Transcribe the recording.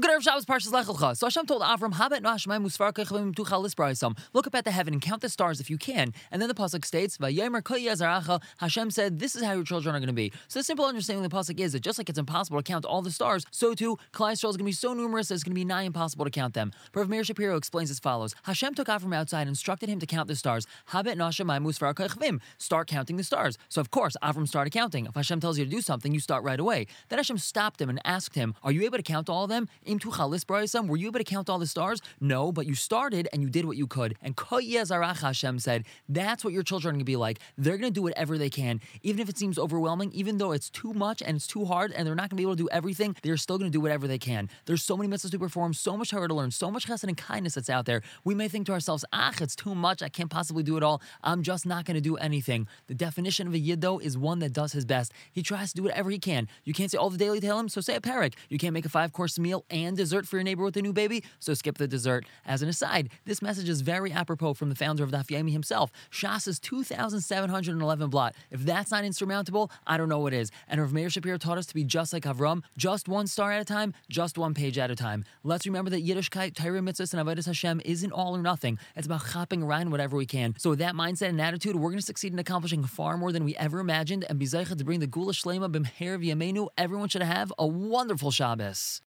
good Erev Shabbos Parshas Lech Lecha. So Hashem told Avram, "Habet no Hashemayim usfar kechavim tuchal lisbraisam." Look up at the heaven and count the stars if you can. And then the pasuk states, "Vayomer kol yazaracha." Hashem said, "This is how your children are going to be." So the simple understanding of the pasuk is that just like it's impossible to count all the stars, so too Klal Yisrael is going to be so numerous that it's going to be nigh impossible to count them. Rav Meir Shapiro explains as follows: Hashem took Avram outside and instructed him to count the stars. Habet no Hashemayim usfar kechavim. Start counting the stars. So of course Avram started counting. If Hashem tells you to do something, you start right away. Then Hashem stopped him and asked him, "Are you able to count all of them? Im tuchal lisbraisam? Were you able to count all the stars?" No, but you started and you did what you could. And kol yazarach, Hashem said, that's what your children are going to be like. They're going to do whatever they can, even if it seems overwhelming, even though it's too much and it's too hard, and they're not going to be able to do everything. They're still going to do whatever they can. There's so many mitzvahs to perform, so much Torah to learn, so much chesed and kindness that's out there. We may think to ourselves, it's too much. I can't possibly do it all. I'm just not going to do anything. The definition of a yid, though, is one that does his best. He tries to do whatever he can. You can't say all the daily Tehillim, so say a parak. You can't make a 5-course meal and dessert for your neighbor with a new baby, so skip the dessert. As an aside, this message is very apropos from the founder of Daf Yomi himself. Shas is 2,711 blot. If that's not insurmountable, I don't know what is. And Rav Meir Shapiro taught us to be just like Avram, just one star at a time, just one page at a time. Let's remember that Yiddishkeit, Torah mitzvahs, and Avodas Hashem isn't all or nothing. It's about chopping around whatever we can. So with that mindset and attitude, we're going to succeed in accomplishing far more than we ever imagined, and be zeicha to bring the Gula Shlema b'mher v'yameinu. Everyone should have a wonderful Shabbos.